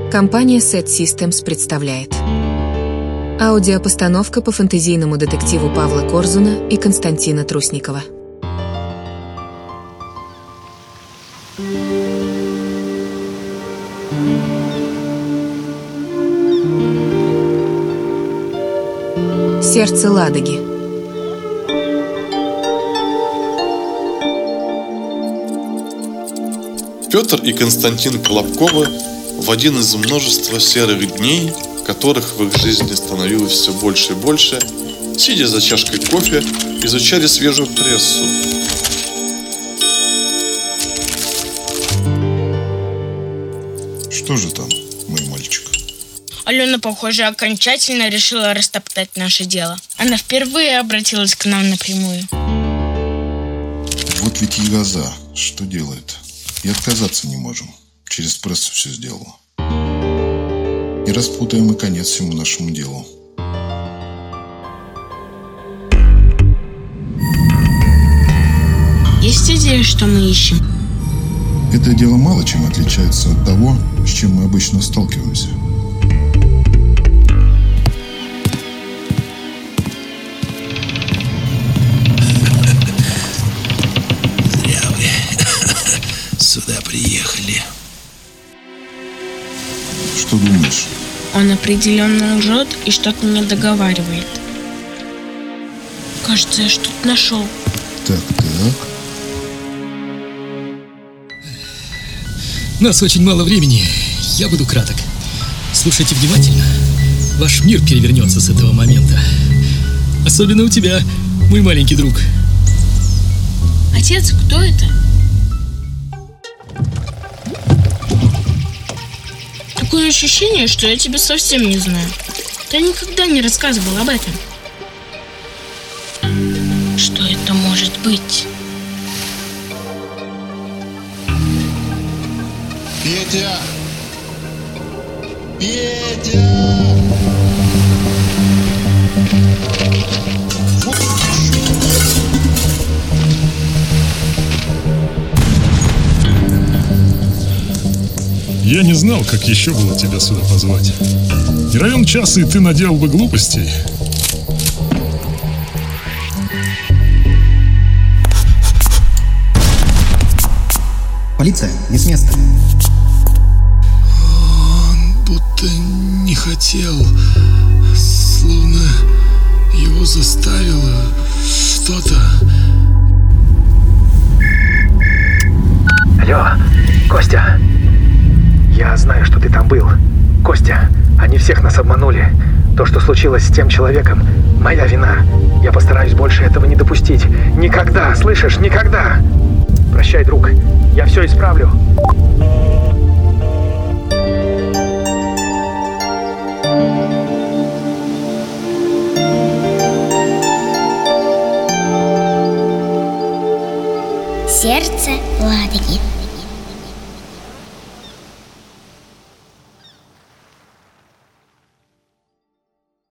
Компания Set Systems представляет аудиопостановка по фэнтезийному детективу Павла Корзуна и Константина Трусникова. Сердце Ладоги. Петр и Константин Колобковы в один из множества серых дней, которых в их жизни становилось все больше и больше, сидя за чашкой кофе, изучали свежую прессу. Что же там, мой мальчик? Алена, похоже, окончательно решила растоптать наше дело. Она впервые обратилась к нам напрямую. Вот ведь ягоза, что делает? И отказаться не можем. Через прессу все сделала. И распутаем и конец всему нашему делу. Есть идея, что мы ищем? Это дело мало чем отличается от того, с чем мы обычно сталкиваемся. Зря вы сюда приехали. Что думаешь? Он определенно лжет и что-то не договаривает. Кажется, я что-то нашел. Так. У нас очень мало времени. Я буду краток. Слушайте внимательно. Ваш мир перевернется с этого момента. Особенно у тебя, мой маленький друг. Отец, кто это? Такое ощущение, что я тебя совсем не знаю. Ты никогда не рассказывал об этом. Что это может быть? Петя! Петя! Я не знал, как еще было тебя сюда позвать. Не равен час, и ты наделал бы глупостей. Полиция, не с места. Он будто не хотел. Словно его заставило что-то. Алло, Костя. Я знаю, что ты там был. Костя, они всех нас обманули. То, что случилось с тем человеком, моя вина. Я постараюсь больше этого не допустить. Никогда, слышишь, никогда. Прощай, друг. Я все исправлю. Сердце Ладоги.